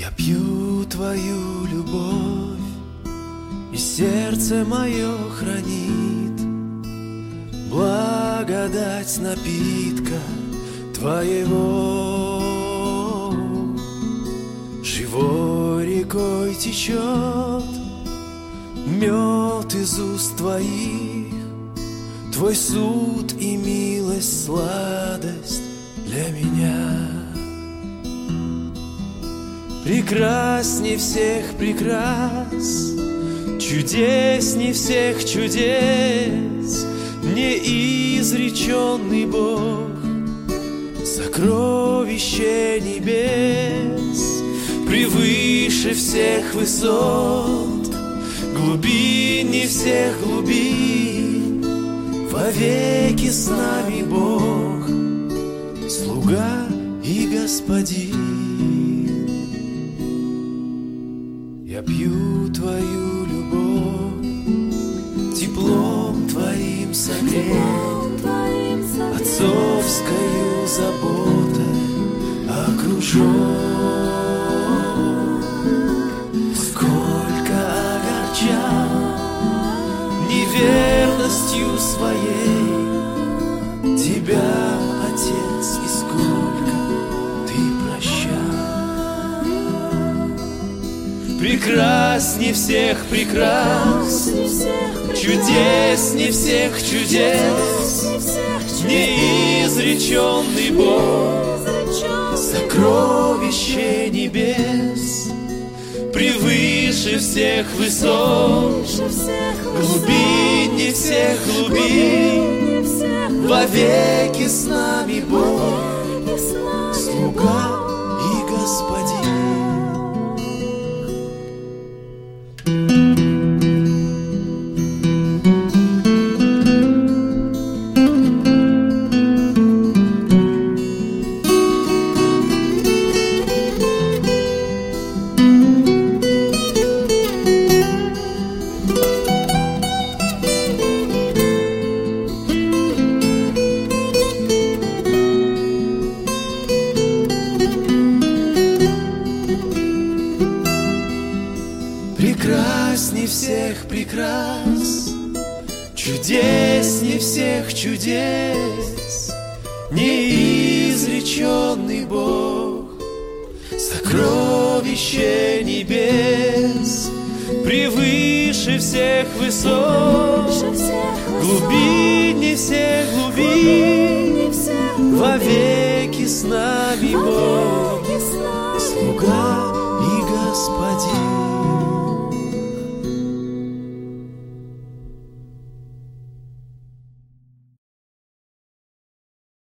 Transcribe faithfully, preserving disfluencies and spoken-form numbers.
Я пью твою любовь, и сердце мое хранит благодать напитка твоего. Живой рекой течет мед из уст твоих, твой суд и милость, сладость для меня. Прекрасней всех прекрас, чудесней всех чудес, неизреченный Бог, сокровище небес, превыше всех высот, глубинней всех глубин, вовеки с нами Бог, слуга и господин. Я пью твою любовь, теплом твоим согрет, отцовскою заботой окружен. Сколько огорчал неверностью своей тебя, Отец, и сколько ты прощал. Прекрасней всех прекрас, чудесней всех чудес, неизреченный Бог, сокровище небес, превыше всех высот, глубинней всех глубин, вовеки с нами Бог, слуга и господин. Прекрасней всех прекрас, чудесней всех чудес, неизреченный Бог, сокровище небес, превыше всех высот, глубинней всех глубин, вовеки с нами Бог, слуга и господин.